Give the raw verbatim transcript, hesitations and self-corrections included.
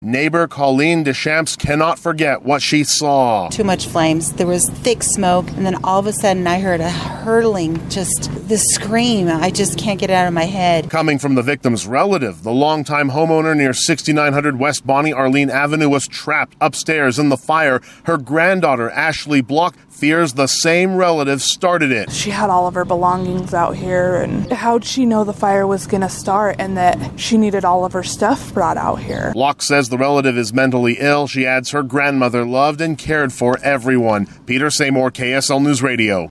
Neighbor Colleen Deschamps cannot forget what she saw. Too much flames. There was thick smoke, and then all of a sudden I heard a hurtling, just the scream. I just can't get it out of my head. Coming from the victim's relative, the longtime homeowner near sixty-nine hundred West Bonnie Arlene Avenue was trapped upstairs in the fire. Her granddaughter, Ashley Block, fears the same relative started it. She had all of her belongings out here, and how'd she know the fire was going to start and that she needed all of her stuff brought out here? Block says the relative is mentally ill. She adds her grandmother loved and cared for everyone. Peter Seymour, K S L News Radio.